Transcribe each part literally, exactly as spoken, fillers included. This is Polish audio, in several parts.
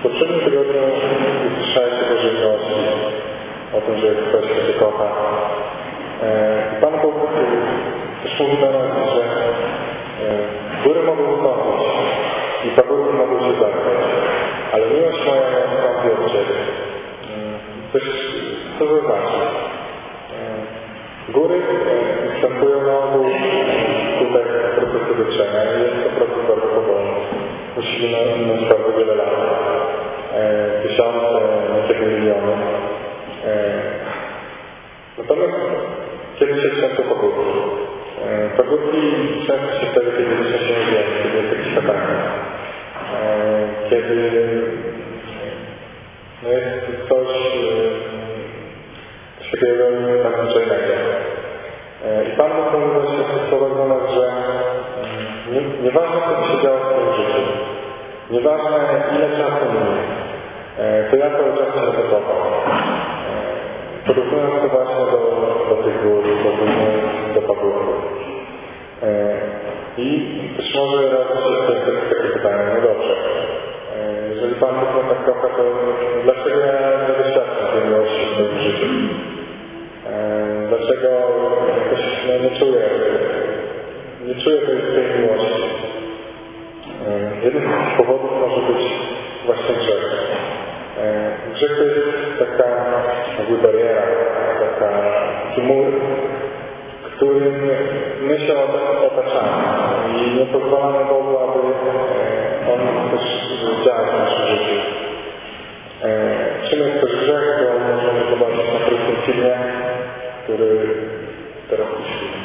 poprzednim tygodniu usłyszałeś o Bożej miłości, o tym, że ktoś Cię kocha. I Pan Bóg też mówi do nas, że góry mogą utonąć i pagórki mogą się zamknąć, ale miłość moja nie odstąpi od Ciebie. Coś, co to znaczy? Góry występują na ogół tutaj procesu wytrzenia i jest to proces bardzo powolny. Musi minąć bardzo wiele lat. Tysiące, niekiedy miliony. Natomiast kiedy się trzęsą pagórki? Pagórki trzęsą się wtedy, kiedy trzęsie się ziemi, kiedy jest jakiś kataklizm. Kiedy no jest coś takiego nadzwyczajnego. I Pan Bóg mówi właśnie w tych słowach do nas, że nie, nieważne co się działo w swoim życiu, nieważne ile czasu minie, to ja cały czas się zakocham. Porównując to właśnie do, do tych gór, do, do pagórków. I też może rodzić się takie pytanie, no dobrze, jeżeli Pan Bóg mnie tak kocha, to dlaczego ja nie doświadczam tej miłości w swoim życiu? Dlaczego jakoś no, nie czuję, nie czuję tej, tej miłości? Jeden z powodów może być właśnie grzech. Grzech to jest taka jakby bariera, taka, taki mur, którym my się otaczamy i nie pozwalamy Bogu, aby On też działał w naszym życiu. Czym jest też grzech, to możemy zobaczyć na krótkim filmie, który teraz puścimy.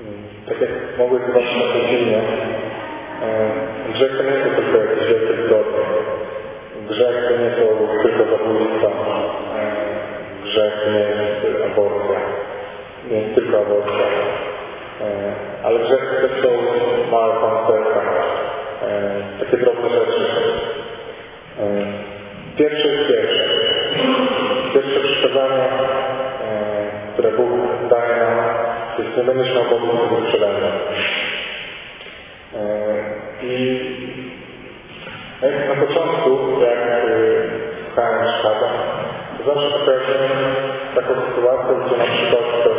tak jak mogłeś zobaczyć na tym filmie, grzech to nie jest tylko jakieś wielkie zbrodnie. Grzech to nie są tylko zabójstwa. Grzech to nie jest aborcja. Nie jest tylko aborcja. Ale grzech to też są małe pancerka. Takie drobne rzeczy. Pierwsze jest pierwsze. Pierwsze przykazanie, które Bóg daje nam, to jest: nie będziesz miał Bogu nic przede mną. I na początku, jak słuchałem szkada, to zawsze pokazałem taką sytuację, gdzie na przykład ktoś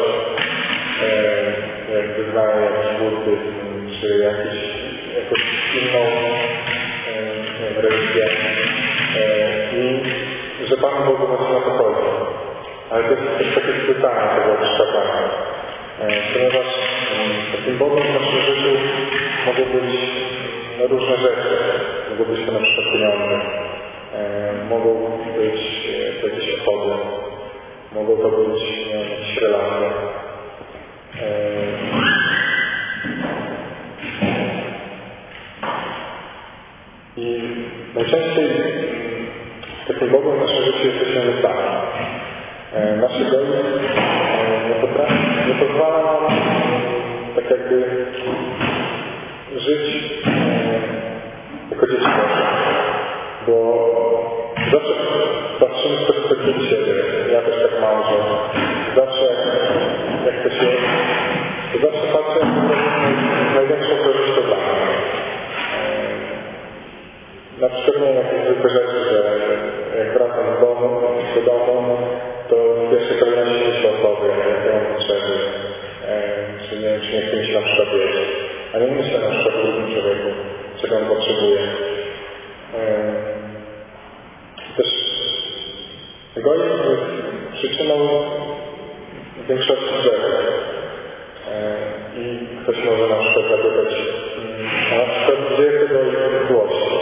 jak wyznaje jakiś buddyzm, czy jakiś, jakąś inną religię i że Pan Bogu na to chodzi. Ale to jest też takie spytanie tego szkadania. Ponieważ takim Bogiem w naszym życiu mogą być różne rzeczy. Mogą być to na przykład pieniądze. Mogą być to jakieś osoby. Mogą to być nie wiem, jakieś relacje. I najczęściej takim Bogiem w naszym życiu jesteśmy my sami. Nasz egoizm nie, potrafi, nie pozwala nam tak jakby żyć jako dzieci Boże. Bo zawsze patrzymy z perspektywy siebie. Ja też tak mam, że zawsze jak to się... To zawsze patrzę, jak to największą korzyść to dla mnie. Na przykład nie jakieś zwykłe rzeczy, że jak wracam z domu, do domu, to w pierwszej kolejności myślę o sobie, jakie mam potrzeby, czy nie, czy nie chcę mi się na przykład jeść. A nie myślę na przykład o drugim człowieku, czego on potrzebuje. Też egoizm jest przyczyną większości grzechów. I ktoś może na przykład zapytać, a na przykład gdzie jest egoizm złości?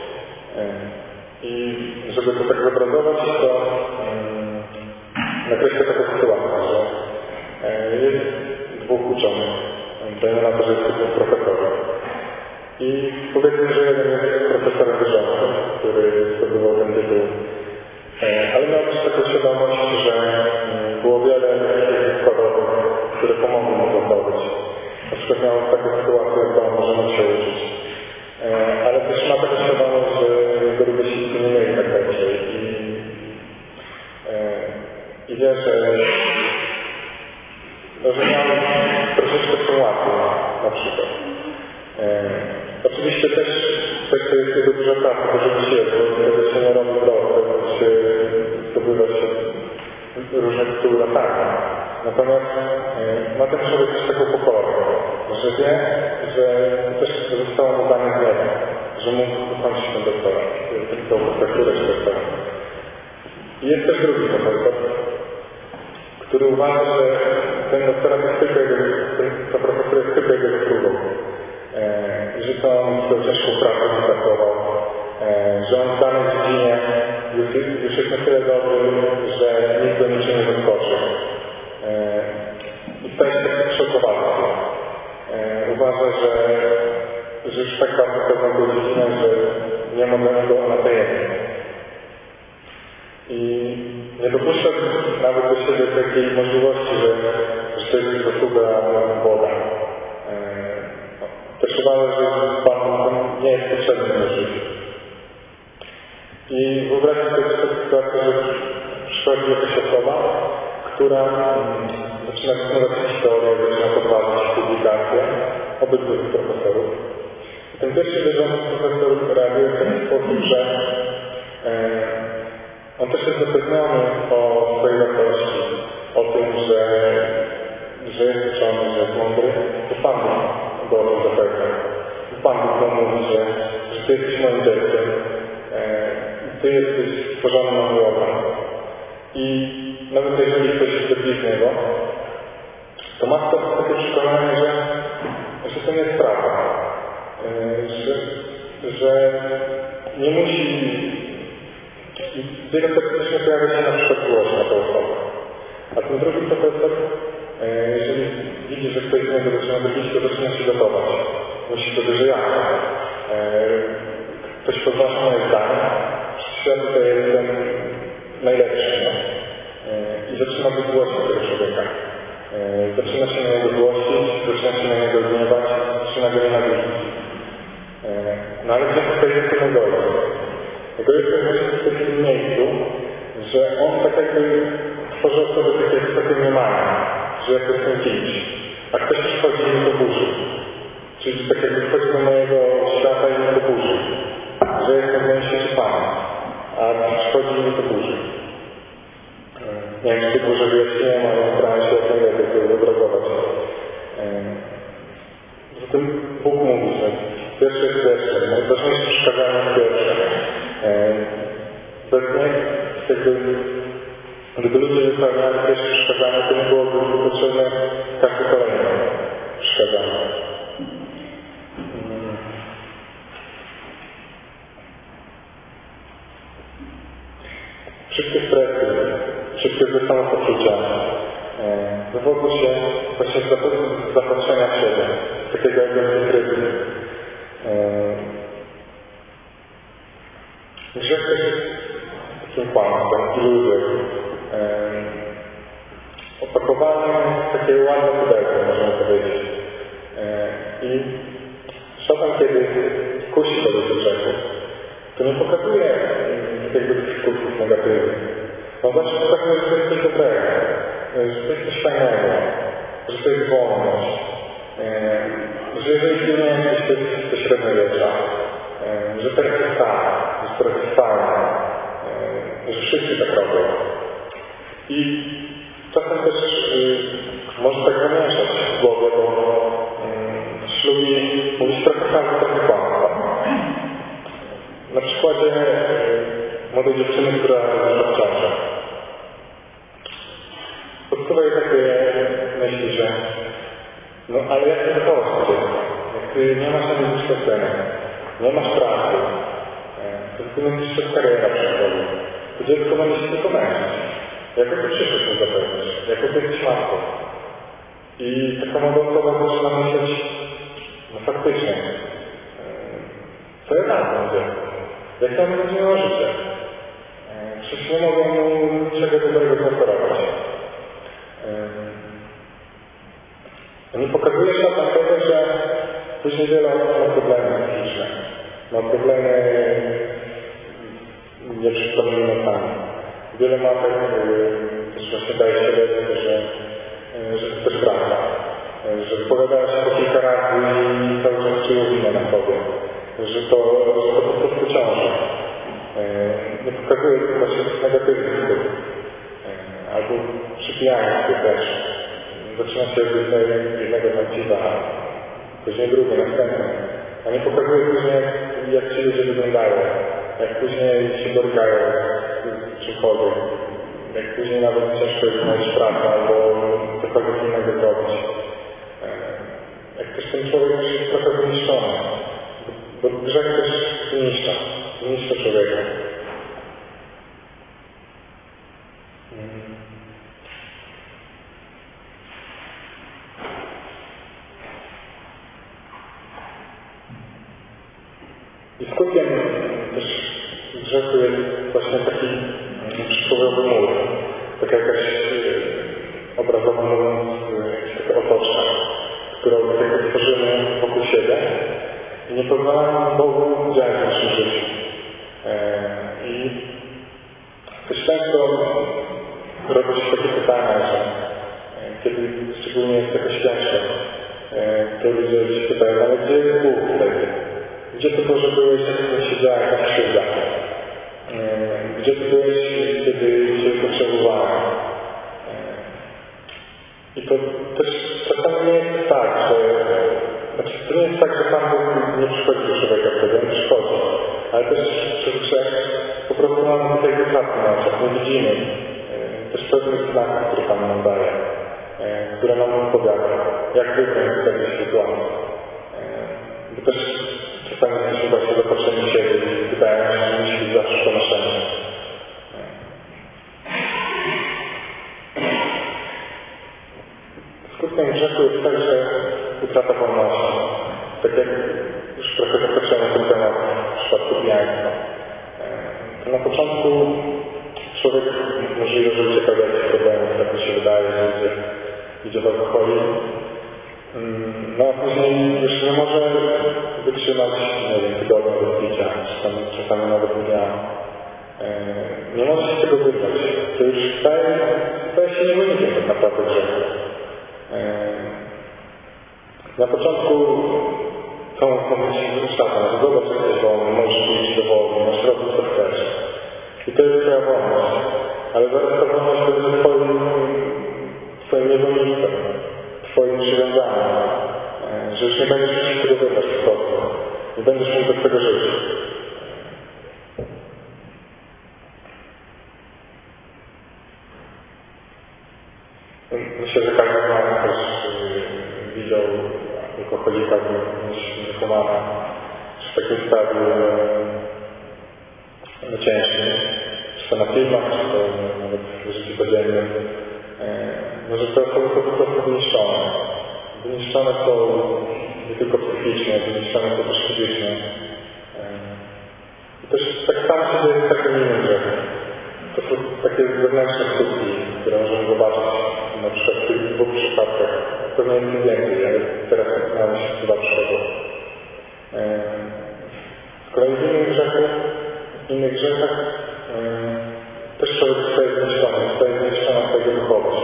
I żeby to tak zobrazować, to um, nakreślę taką sytuację, że e, jest dwóch uczonych. Dajmy na to, że jest dwóch profesorów. I powiedzmy, że jeden jest profesorem wyrządców, który zdobywał ten tytuł. E, ale miał też taką świadomość, że e, było wiele takich składowych, które pomogły mu to zdobyć. Na przykład miał taką sytuację, jak to możemy się uczyć. Ale też ma taką świadomość, że jego rówieśnicy nie mieli tak dobrze i, i wie, że, no, że miał troszeczkę z tym łatwiej na przykład. E, oczywiście też, też to jest jego duża praca, bo żeby się, bo tego się nie robi dobrze, bo się zdobywa się różne tytuły latami. Natomiast e, ma ten człowiek też taką pokorę, że wie, że też zostało mu dane z nieba, że mógł ukończyć ten doktorat, tą profesurę czy doktorat. I jest też drugi profesor, który uważa, że ten doktorat jest tylko jego, ta profesura jest tylko jego zasługą. E, że to on swoją ciężką pracę wypracował, e, że on w danej dziedzinie już, już jest na tyle dobry, że nikt do niczego nie zaskoczy. E, I staje się taki przekowany. E, uważa, że, że już tak bardzo pewną tą dziedzinę, że nie ma dla niego na tej jednej. I nie dopuszcza nawet do siebie takiej możliwości, że, że to jest zasługa Boga. E, też uważa, że Pan nie jest potrzebny na życiu. I wyobraźcie sobie taką sytuację, że przychodzi jakaś osoba, która zaczyna wykonywać historię, zaczyna podważać publikacje obydwu profesorów. I ten pierwszy wierzący profesor reaguje w ten sposób, że e, on też jest zapewniony o swojej wartości, o tym, że, że jest uczony, że jest mądry, to Pan go o tym zapewnia. Pan Bóg mówi, że, że Ty jesteś moim dzieckiem, e, Ty jesteś stworzony na mój obraz. I nawet jeżeli ktoś się zbliży niego, to ma to takie przekonanie, że, że to nie jest prawda. Że, że nie musi... W jego perspektywie pojawia się na przykład złość na tę osobę. A ten drugi profesor, jeżeli widzi, że ktoś z niego zaczyna robić, to zaczyna się gotować. Myśli sobie, że ja. Ktoś podważa moje zdanie, że ja tutaj jestem najlepszy. No? I zaczyna być głośny tego człowieka. Zaczyna się na niego głosić, zaczyna się na niego gniewać, zaczyna go nienawidzić. No ale gdzie tutaj jest ten egoizm? Egoizm jest właśnie w takim miejscu, że on tak jakby tworzy osobę takie wysokie mniemanie, że ja jestem kimś, a ktoś przychodzi i mnie to burzy. Czyli tak jakby wchodzi do mojego świata i mnie to burzy. Że jestem w moim świecie Panem, a przychodzi i mnie to burzy. Nie wiem, czy ty burzy wyjaśniłem, ale starałem się jak najlepiej to zobrazować. Zatem Bóg mówi, że pierwsze jest pierwsze, najważniejsze przeszkadzanie jest pierwsze. Bez niej, jakby, gdyby ludzie wypełniali pierwsze przeszkadzanie, to nie byłoby potrzebne każde kolejne przeszkadzanie. Wszystkie stresy, wszystkie złe samopoczucia wywodzą się właśnie z zapatrzenia w siebie, z takiego egocentryzmu. Grzech też jest takim kłamstwem, iluzją, opakowaniem w takie ładne pudełko, można powiedzieć. I szatan, kiedy kusi do tego grzechu, to nie pokazuje jakby tych skutków negatywnych. On zawsze pokazuje, że to jest coś dobrego, że to jest coś fajnego, że to jest wolność, że jeżeli ty nie jesteś, to jest to średniowiecza, że teraz jest tak, że teraz jest fajne, że wszyscy tak robią. I czasem też y, może tak zamieszać w głowie, bo y, lubi mówić trochę prawdy, trochę kłamstwa. Na przykładzie y, młodej dziewczyny, która jest w ciąży. Podstawowe takie myśli, że no ale jak ty wychowasz to dziecko? Jak ty nie masz żadnych doświadczenia, nie masz pracy, to ty będziesz przez karierę przychodził. To dziecko będzie się tylko męczyć. Jako ty przyszłość mu zapewnisz, jako ty jesteś matką. I taka młoda osoba zaczyna myśleć, no faktycznie, co ja dam temu dziecku? Jak to będzie miało życie? Przecież nie mogę mu niczego dobrego zaoferować. Nie pokazuje szatan tego, że później wiele osób ma problemy psychiczne, ma problemy nieprzytomnymi nocami. Wiele matek też właśnie daje się wiedzieć, że, że to też prawda, że wypowiadała się po kilka razy i cały czas czują winę na sobie, że to, że to po prostu ciąży. Nie pokazuje właśnie negatywnych skutków. Albo przypijanie się też. Zaczyna się od jednego napiwa, później drugie, następne. A nie pokazuje później, jak, jak ci ludzie wyglądają, jak później się borykają z czymkolwiek, jak później nawet ciężko jest znaleźć pracę albo cokolwiek innego zrobić. Jak też ten człowiek jest trochę wyniszczony, bo grzech też zniszcza, zniszcza człowieka. I skutkiem też grzechu jest właśnie taki przysłowiowy mur, taka jakaś obrazowo mówiąc, taka otoczka, którą tak tworzymy wokół siebie i nie pozwala Bogu działać w naszym życiu. I też często robi się takie pytania, że kiedy szczególnie jest jakaś ciężka, to ludzie się pytają, ale gdzie jest Bóg wtedy? Gdzie ty Boże byłeś, jak się działa jakaś krzywda? Gdzie ty byłeś, kiedy cię potrzebowałem? I to też czasami nie jest tak, że... Znaczy, to nie jest tak, że Pan Bóg nie przychodzi do człowieka wtedy, on przychodzi. Ale też przez grzech po prostu mamy tutaj wypadki na oczach, nie widzimy też pewnych znaków, które Pan nam daje, które nam odpowiada, jak wybrać w takiej sytuacji. Bo też czasami jesteśmy właśnie zapatrzeni siebie i wydaje mi się, że musi być zawsze ponoszenie. skutkiem grzechu jest także utrata wolności. Tak jak już trochę zakończyłem na ten temat w przypadku pijaństwa. To na początku człowiek możliwe, że ucieka do jakichś problemów, tak mi się wydaje, że idzie, idzie w alkoholi. No a później już nie może wytrzymać, nie wiem, tygodnia do picia, czy tam czasami nawet dnia. Nie może się tego wybrać. To już staje, staje się niewolnikiem tak naprawdę grzechu. Na początku to mówić szatan, że zobacz, że jesteś wolny, możesz iść do wolny, masz robić co chcesz. I to jest twoja wolność. Ale zaraz ta wolność będzie twoim, twoim niewolnictwem, twoim przywiązaniem. Że już nie będziesz musiał tego wybrać po prostu. Nie będziesz mógł bez tego żyć. Myślę, że każdy z nas też widział alkoholika bądź narkomana w takim stadium no, ciężkim. Czy to na filmach, czy to nawet w życiu codziennym. Może te osoby są po prostu wyniszczone. Wyniszczone są nie tylko psychicznie, wyniszczone są też fizycznie. I też tak samo się dzieje z takim innym grzechem. To są takie zewnętrzne skutki, które możemy zobaczyć na przykład w tych dwóch przypadkach. Pewnie jest więcej, ale teraz znamy się dwa przykłady. Z kolei w innych grzechach, w innych grzechach też człowiek zostaje zniszczony, zostaje zniszczona swojego duchowość.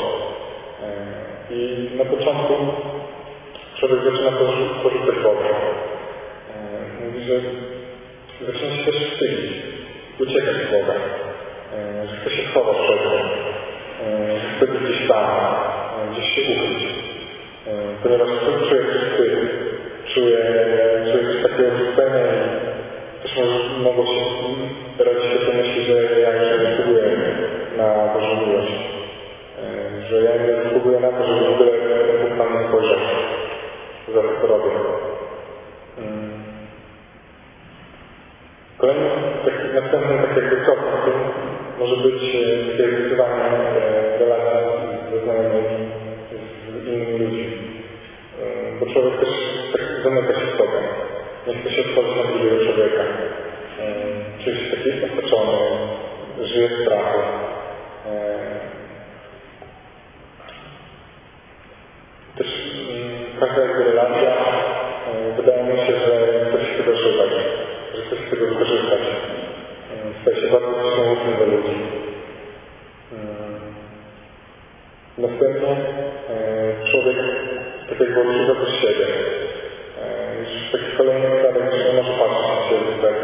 I na początku człowiek zaczyna porzucać Boga. Mówi, że zaczyna się też wstydzić, uciekać z Boga. Że chce się schować przed nim, że chce być gdzieś tam, gdzieś się ukryć. Ponieważ czuje wstyd, czuje, czuje coś takiego odrzucenia i też mogło się rodzić się pomyśli, że ja już nie zasługuję na Bożą miłość. Że ja nie zasługuję na to, żeby w ogóle Bóg na mnie spojrzał za to, co robię. Kolejny, taki, następny tak jakby krok może być takie zrywanie relacji ze znajomymi, z innymi ludźmi. Bo człowiek też tak zamyka się w sobie. Nie chce się otworzyć na drugiego człowieka. Czuje się taki otoczony, żyje w strachu. Też każda jakby relacja wydaje mi się, że chce się tego szukać, że chce się tego wykorzystać. Staje się bardzo przyjemny do ludzi. Następnie człowiek tak jakby odczuwa też siebie. Już taki kolejny stadium, że nie może patrzeć na siebie tak.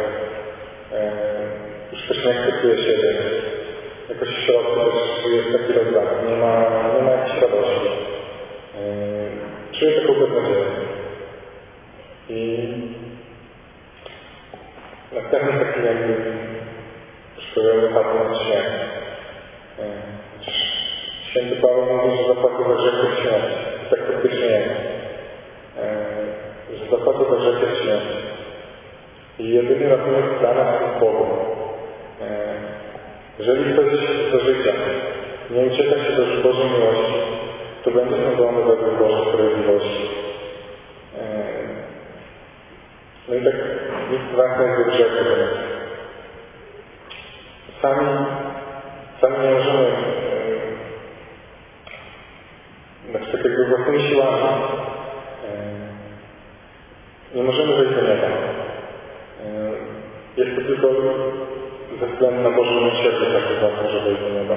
Już też nie akceptuje siebie. Jakoś w środku też jest taki rozdach. Nie ma, nie ma jakiejś radości. Czuję taką beznadzieję. I następny taki jakby przykładowy patrz na śmierć. Święty Paweł mówi, że zapłatą za grzech jest śmierć. I tak faktycznie jest. Że zapłatą za grzech jest śmierć. I jedyny ratunek dla nas jest Bogiem. Jeżeli ktoś za życia nie ucieka się do Bożej miłości, to będzie sądzony według Bożej sprawiedliwości. No i tak nic ważne do grzechu. Sami, sami nie możemy, znaczy tak jakby własnymi siłami, nie możemy wejść do nieba. Jest to tylko ze względu na Boże miłosierdzie takie ważne, żeby wejść do nieba.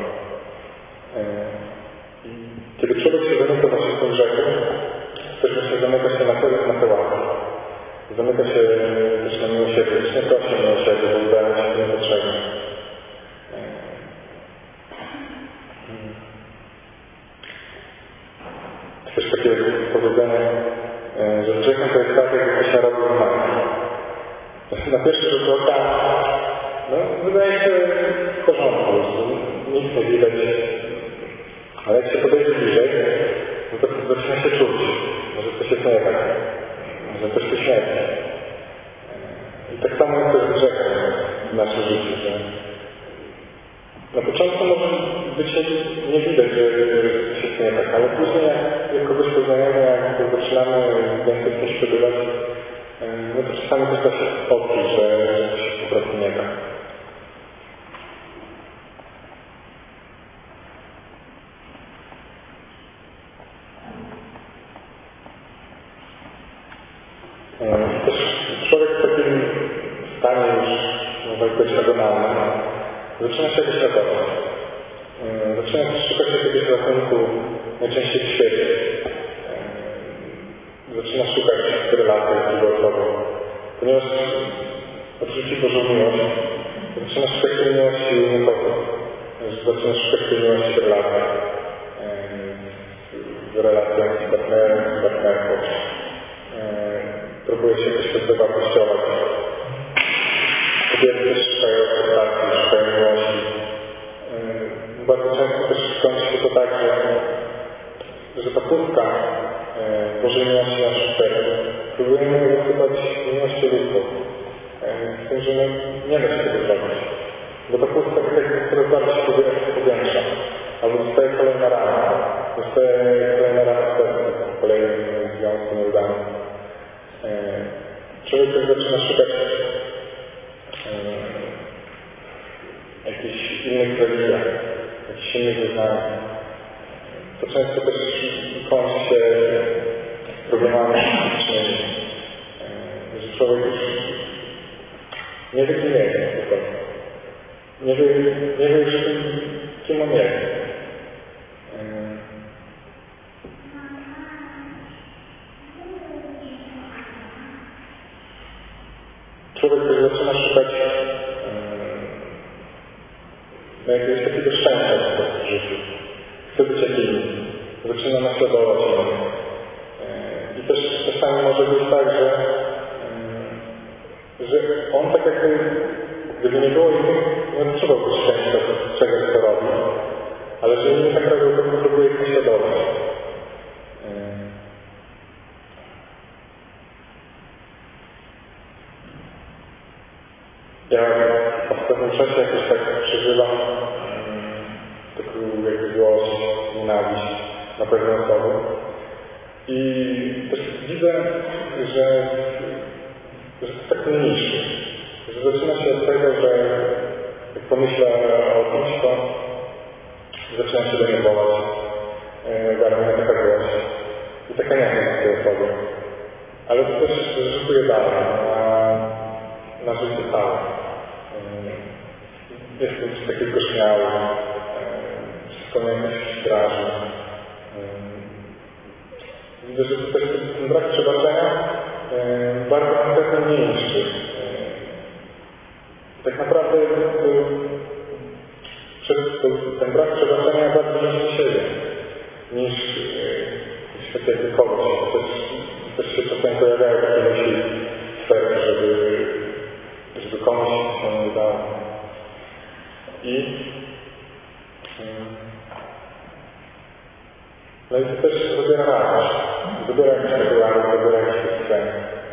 Kiedy człowiek się zamyka na wszystkim grzechem, też właśnie zamyka się na te, na te łapy. Zamyka się też na miłosierdzie, też nie prosi o miłosierdzie, bo wydaje się niepotrzebne. Też takie powiedzenie, że grzechem to jest tak, jakbyś narobił zmarł. Na pierwszy rzut oka, no, wydaje się w porządku, nic nie widać. Ale jak się podejdzie bliżej, no to zaczyna się czuć, że coś jest nie tak, że coś tu śmierci. I tak samo jest też z grzechem w naszym życiu, że na początku może być nie widać, że coś jest nie tak, ale później jak kogoś poznajemy, jak zaczynamy więcej w tym przebywać, no to czasami też da się odczuć, że coś po prostu nie da. Też człowiek w takim stanie już, można powiedzieć, agonalnym, zaczyna się jakoś ratować. Zaczyna szukać jakiegoś ratunku, najczęściej w świecie. Zaczyna szukać relacji długotrwałej. Ponieważ odrzuci Bożą miłość, zaczyna szukać tej miłości u nikogo. Zaczyna szukać tej miłości w relacjach. W relacjach z partnerem, z partnerką. Próbuje się jakoś wywartościować. Kobiety też szukają akceptacji, szukają miłości. Bardzo często też skończy się to tak, że, że ta pustka Bożej miłości w naszym sercu próbujemy zasypać miłością ludzką. Z tym, że nie, nie da się tego zrobić. Bo ta pustka tak coraz bardziej się powiększa. Albo zostaje kolejna rana. Zostaje kolejna rana w sercu, w kolejnym związku nieudanym. Człowiek też zaczyna szukać jakichś innych religiach, jakichś innych wyznań. To często też kończy się problemami psychicznymi, że człowiek już nie wie, kim jest po prostu. Nie wie, nie wie już, kim on jest. Człowiek też zaczyna szukać no, jakiegoś takiego szczęścia w życiu. Chce być jak inni. Zaczyna naśladować innych. I też czasami może być tak, że, że on tak jakby, gdyby nie było innych, nie odczuwałby szczęścia z czegoś, co robi. Ale że inni tak robią, to próbuje ich naśladować. Ja w ostatnim czasie jakoś tak przeżywam taką jakby złość, nienawiść na pewne osoby. I też widzę, że, że to tak mnie niszczy. Że zaczyna się od tego, że jak pomyślę o kimś, to zaczynam się denerwować. Gara mnie taka złość. I taka niechęć tej osoby. Ale to też rzutuje dalej na, na życie całe. Jestem coś takiego śmiały, wszystko mnie jakoś straży. Widzę, że to też ten brak przebaczenia bardzo konkretnie mnie niszczy. Tak naprawdę przez ten brak przebaczenia bardzo niszczy siebie, niż świat jakby kogoś. Też, też się czasem pojawiają takie myśli w sercu, żeby, żeby komuś się nie udało. I no i to też zabiera radość. Zabiera jakiś taki radość, zabiera jakiś sens.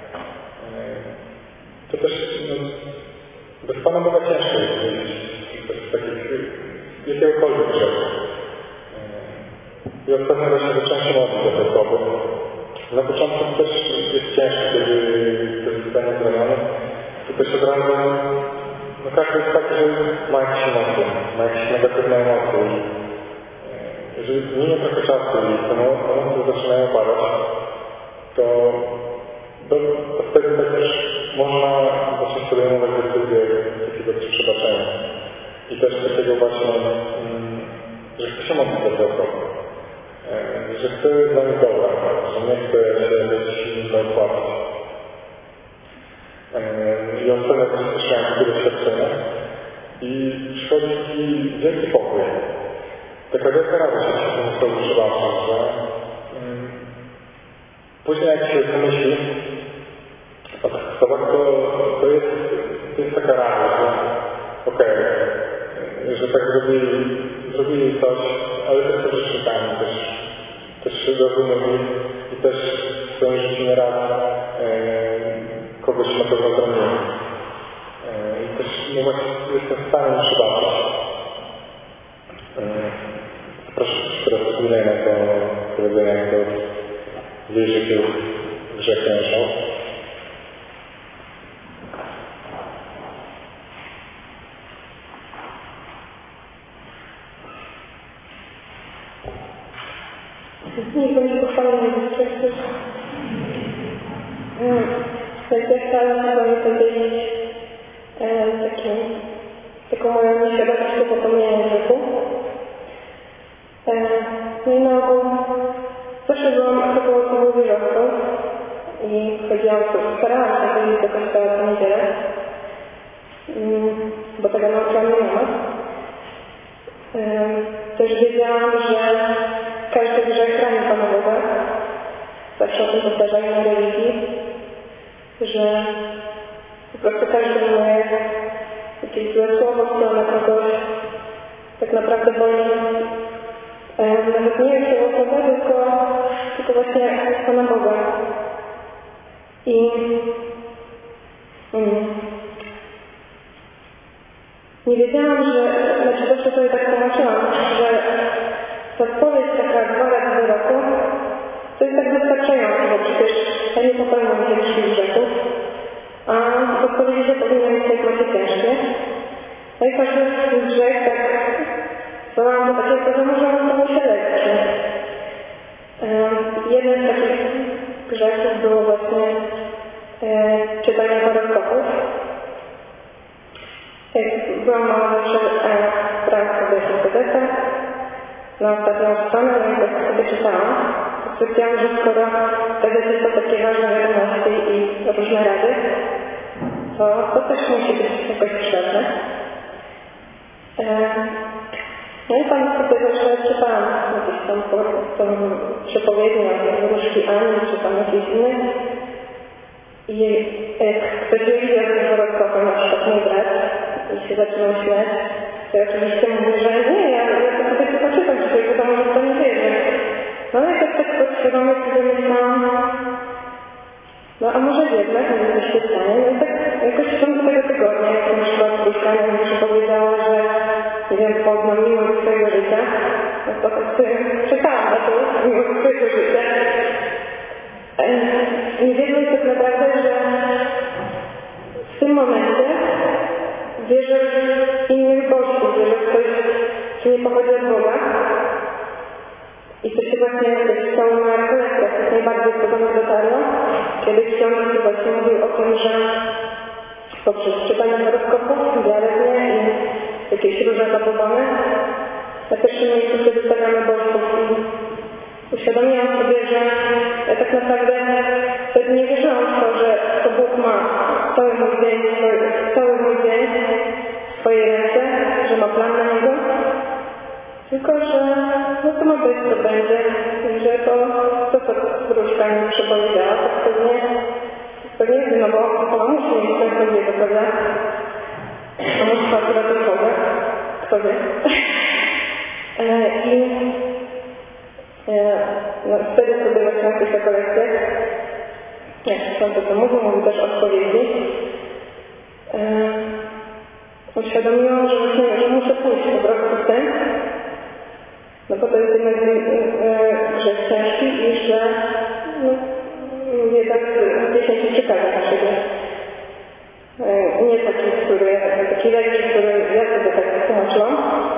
To też no, bez Pana Boga ciężko jest wyjść z takich jakiegokolwiek grzechu. I od pewnego się zacząłem się modlić do tej osoby. Na początku też jest ciężko, kiedy to zostanie zranione. To też od razu no każdy jest taki, że ma jakieś emocje, ma jakieś negatywne emocje. I jeżeli minie trochę czasu i te emocje zaczynają padać, to, to, to wtedy też można zacząć podejmować decyzję takiego przebaczenia. I też takiego właśnie, że chce się modlić do tej osoby. Że chce dla nich dobra, że nie chce się być źle płacić. I on wtedy rozpoczynają takie doświadczenia i przychodzi taki wielki pokój. Taka wielka radość, jak się temu sobie przebaczyć, że um, później jak się pomyśli o tych osobach, to, to, jest, to jest taka radość, że okej, okay, że tak zrobili, zrobili coś, ale też są grzesznikami, też, też się zrozumieli i też w swoim życiu nieraz kogoś na pewno zraniłem. I też no właśnie jestem w stanie mu przebaczyć. Proszę teraz chwilę na to powiedzenia, jak to wiesz, jaki jest grzech męża. Niech będzie pochwalony Jezus Chrystus. Więc ja chciałam Wam powiedzieć e, takim, taką moją nieświadomość popełnienia grzechu. E, no i na ogół zawsze byłam taką osobą wierzącą i chodziłam, starałam się chodzić do kościoła co niedzielę, mm, bo tego nauczyła mnie mama. E, też wiedziałam, że każdy grzech rani Pana Boga. Zawsze o tym powtarzali na religii, że po prostu każde moje jakieś złe słowo w stronę kogoś tak naprawdę boli e, nawet nie jest się osobę, tylko, tylko właśnie Pana Boga. I mm, nie wiedziałam, że, znaczy zawsze sobie tak tłumaczyłam, że ta spowiedź taka dwa razy w roku to jest tak wystarczające, bo przecież ja nie popełniam ciężkich grzechów, a w odpowiedzi, że powinno mieć najbardziej ciężkie. No i każdy grzech tak zdołałam do takiego, że może on się lekki. Jeden z takich grzechów było właśnie e, czytanie horoskopów. Jak byłam mała, zawsze e, brałam sobie gazetę na ostatnią stronę, no i tak sobie czytałam. Stwierdziłam, że skoro w gazecie są takie ważne wiadomości i różne rady, to, to też musi być jakoś przydatne. E, no i tam sobie zawsze czytałam jakieś tam, tam przepowiednie, wróżki Ani, czy tam jakieś inne. I jak ktoś nie widział tym horoskopem, na przykład mój brat, i się zaczynał śmiać, to ja oczywiście mówię, że nie, ja, ja to sobie tylko czytam, że wiadomo, że to nie wierzę. No ale tak tak podświadomie sobie myślałam, no a może jednak, nie coś się stanie, no i tak jakoś w ciągu tego tygodnia, jak na przykład Wróżka mi przepowiedziała, że nie wiem, poznam miłość swojego życia, no to tak sobie czytałam na to miłość swojego życia. Nie wiedząc tak naprawdę, że w tym momencie wierzę w innych bożków, wierzę w coś, co nie pochodzi od Boga. I to się właśnie stało na rekolekcjach, tak najbardziej do mnie dotarło, kiedy ksiądz właśnie mówił o tym, że poprzez czytanie horoskopów, wiarę w nie i jakieś różne zabobony, na pierwszym miejscu się wystawiamy bożków i uświadomiłam sobie, że ja tak naprawdę wtedy nie wierzyłam w to, że to Bóg ma cały mój dzień, cały mój dzień w swojej ręce, że ma plan na niego. Tylko, że no to ma być, co będzie i że to, to co Wróżka mi przepowiedziała, to pewnie, pewnie no bo ona musi mieć ten kobietę, prawda? A może to akurat jest Boga, kto wie. e, I e, no, wtedy sobie właśnie na tych rekolekcjach, jak ksiądz to mówił, mówił też o odpowiedzi, e, uświadomiłam, że, właśnie, że muszę pójść po prostu z tym, no bo to jest jednak e, grzech ciężki i że no, jednak dziesięciu przykazań naszego. E, nie taki, który, taki lekki, który ja sobie tak tłumaczyłam,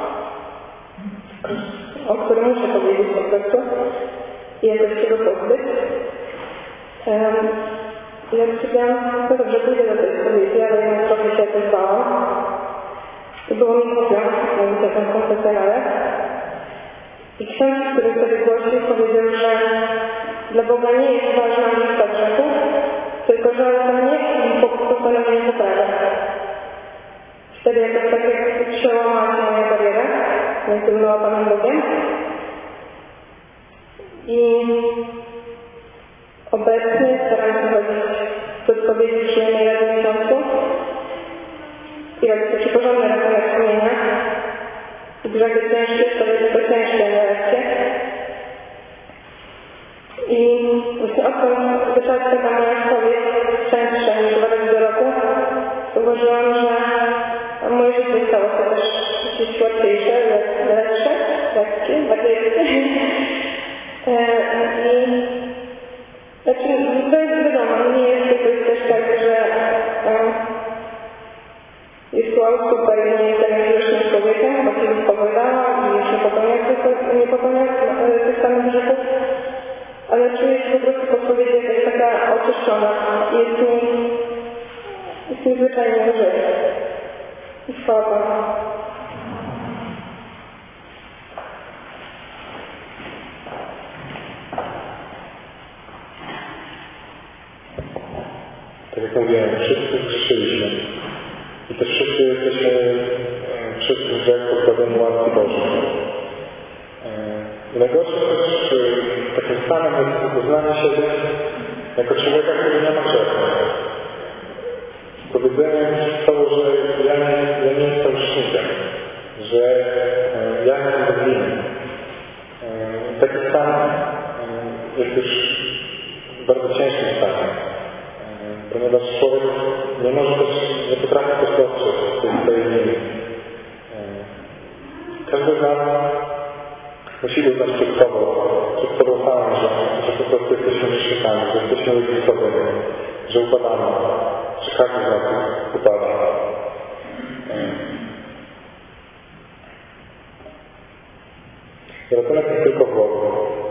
o którym muszę powiedzieć po prostu i jakoś się go pozbyć. E, ja stwierdziłam, no dobrze, pójdę do tej spowiedzi, ale jednak trochę się jakoś bałam. I było mi głupio, na tym konfesjonale. I ksiądz, który wtedy głosił, powiedział, że dla Boga nie jest ważna lista grzechów, tylko żałowanie i postanowienie poprawy. Wtedy jakoś tak jak przełamała się moja bariera, między mną a Panem Bogiem. I obecnie staram się chodzić do spowiedzi przynajmniej raz w miesiącu i robić taki porządny rachunek sumienia. I grzechy ciężkie, to jest to ciężkie, nie lekkie. I właśnie odkąd zaczęła się taka moja spowiedź częstsza niż dwa razy do roku, zauważyłam, że moje życie stało się też gdzieś łatwiejsze, lepsze, lekkie, bardziej I Znaczy, to jest wiadomo, nie jest to jest też tak, że um, jest wow, super, nie jestem grzesznym człowiekiem, bo się spowiadała i już nie popełnia, nie popełnia tych samych grzechów, ale czuję się po prostu po sobie jakaś taka oczyszczona i jest mi, jest mi zwyczajnie lżej. I chwała Panu. Tak jak mówiłem, wszyscy zgrzeszyliśmy. I też wszyscy jesteśmy przez grzech pozbawieni łaski Bożej. I najgorsze też takim stanem jest uznanie siebie jako człowieka, który nie ma grzechu. Powiedzenie zostało, że ja nie, ja nie jestem grzesznikiem, że ja jestem bez winy. Taki stan jest już bardzo ciężkim stanem, ponieważ człowiek nie może też, nie potrafi też dotrzeć tej swojej winy. Każdy z nas musi uznać przed sobą, przed sobą samym, że, że po prostu jesteśmy grzesznikami, że jesteśmy ludźmi sobie, że upadamy, że każdy z nas upada. I ratunek jest tylko w Bogu.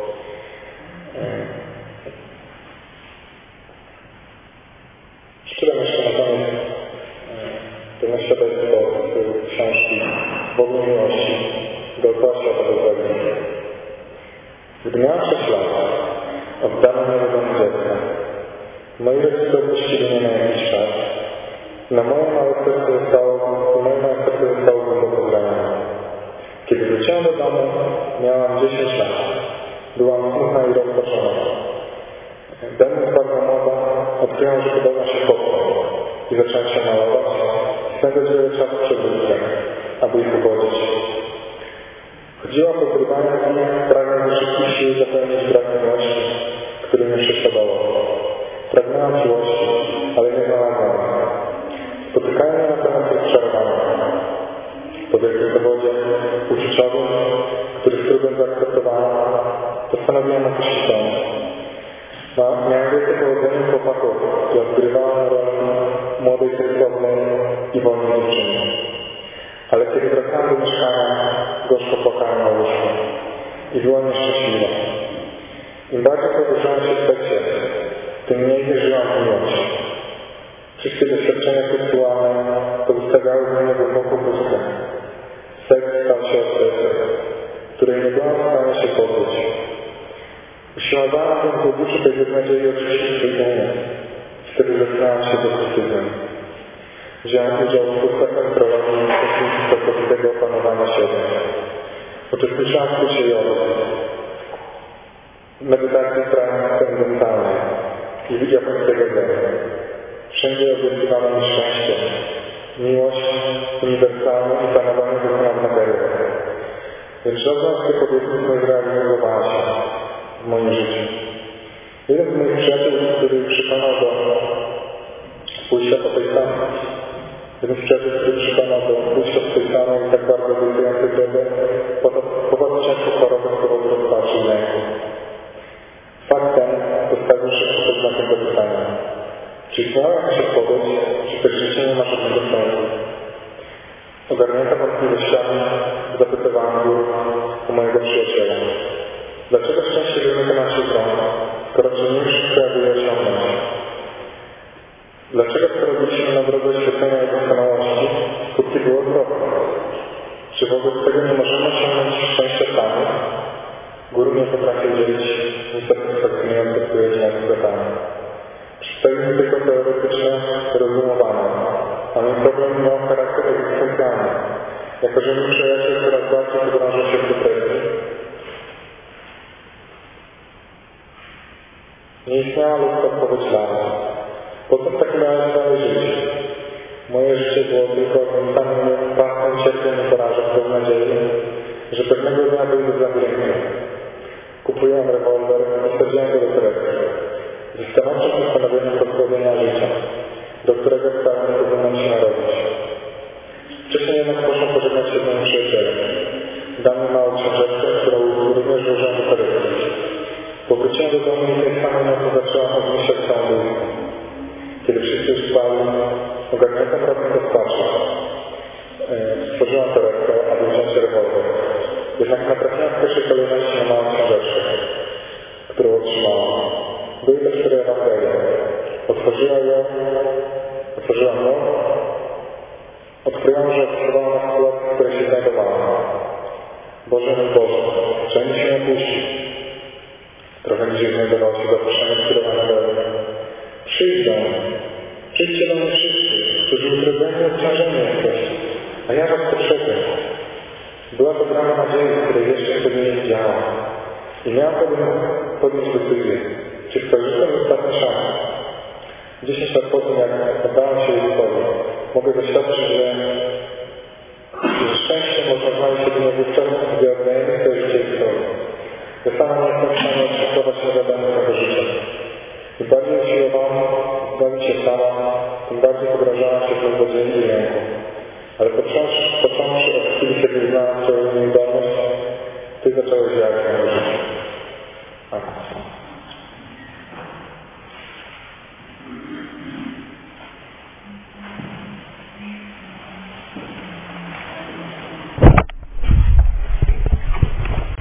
Przeczytam jeszcze na koniec pewne świadectwo z książki W ogniu miłości dookoła świata Bożego. Gdy miałem sześć lat, oddano mnie do domu dziecka. Moi rodzice opuścili mnie na jakiś czas. Na moje małe serce zostało, moje małe serce zostało głęboko zranione. Kiedy wróciłem do domu, miałam dziesięć lat. Byłam smutna i rozpaczona. Będąc bardzo młoda, odkryłam, że podoba się chłopcom i zacząłem się malować i spędzać wiele czasu przed lustrem, aby ich ugodzić. Chodziła po próbaniach i pragnąc ze wszystkich sił zapełnić brak miłości, który mnie prześladował. Pragnęłam miłości, ale nie znalazłam. Spotykałem mnie na temat rozczarowania. Po wielkim dowodzie uczuciowym, który z trudem zaakceptowałem, postanowiłem opuścić dom. Miałem wielkie powodzenie chłopaków i odgrywałem rolę młodej, seksownej i wolnej dziewczyny. Ale kiedy wracałem do mieszkania, gorzko płakałem na łóżku i była nieszczęśliwa. Im bardziej pogrążałem się w seksie, tym mniej wierzyłam w miłość. Wszystkie doświadczenia seksualne pozostawiały w mnie głęboką pustkę. Seks stał się obsesją, której nie byłam w stanie się pozbyć. Usiłowałam więc do duszy tej beznadziei oczyścić trybuny. Wtedy zetknęłam się z okultyzmem. Wziąłem udział w kursach astrologii i techniki całkowitego opanowania siebie. Uczestniczyłam w kursie jogi, medytacji transcendentalnej i japońskiego zen. Wszędzie obiecywano mi szczęście, miłość uniwersalną i panowanie ducha nad materią. Lecz żadna z tych obietnic nie zrealizowała się w moim życiu. Jeden z moich przyjaciół, który przekonał do pójścia po tej samej, jeden z przyjaciół, który przekonał do pójścia po tej samej i tak bardzo obiecującej drogę, popadł ciężko chorobę z powodu rozpaczy i lęku. Fakt ten postawił szybko pod znakiem zapytania. Czy istniała jakaś odpowiedź, czy to życie nie ma żadnego sensu? Ogarnięta wątpliwościami zapytywałem go u mojego przyjaciela. Dlaczego szczęście wynika na naszych rąk, skoro czynimy wszystko, aby je osiągnąć? Dlaczego skoro byliśmy na drodze świecenia i doskonałości, skutki były odwrotne? Czy wobec tego nie możemy osiągnąć szczęścia sami? Guru nie potrafi udzielić niesatysfakcjonującej odpowiedzi na to pytanie. Przedstawił tylko teoretyczne rozumowanie, a mój problem miał charakter egzystencjalny. Jako że mój przyjaciel coraz bardziej pogrążał się w depresji, nie istniała ludzka odpowiedź dla mnie. Po co w takim razie dalej żyć? Moje życie było tylko samym pasem cierpień i porażek bez nadziei, że pewnego dnia wyjdę z labiryntu. Kupiłem rewolwer i wsadziłem go do torebki. Ze stanowczym postanowieniem pozbawienia życia, do którego starałem się ze mną się narodzić. Wcześniej jednak proszę pożegnać się z moim przyjacielem. Dał mi małą książeczkę, którą również włożyłem do torebki. Po wróceniu do domu i tej samej nocy zaczęłam obmyślać samobójstwo. Kiedy wszyscy już spali, ogarnięta prawie rozpaczy. Stworzyłam torebkę, aby wziąć rewolwer. Jednak natrafiłam w pierwszej kolejności na małą książeczkę, którą otrzymałam. Były to cztery Ewangelie. Otworzyłam ją, otworzyłam ją, odkryłam, że odkryłam na sytuacji, w której się znajdowałam. Boże mój Boże, czemu się nie puścić? Trochę niżej znajdowało się zaproszenie skierowane do mnie. Przyjdź do mnie. Przyjdźcie do mnie wszyscy, którzy utrudzeni i obciążeni jesteście, a ja was potrzebuję. Była to brama nadziei, której jeszcze wtedy nie widziałam. I miałam podjąć decyzję, czy skorzystam z ostatniej szansy. Dziesięć lat po tym, jak oddałam się Jezusowi, mogę doświadczyć, że, że szczęście można znaleźć jedynie wówczas, gdy oddajemy swoje życie Jezusowi. Ja sama nie jestem w stanie odczytować niewiadomych mego życia. Im bardziej usiłowałam zbawić się sama, tym bardziej pograżałam się przez godziny i ręką. Ale począwszy, począwszy od chwili, kiedy uznałam swoją nieudolność, Ty zacząłeś wiarę.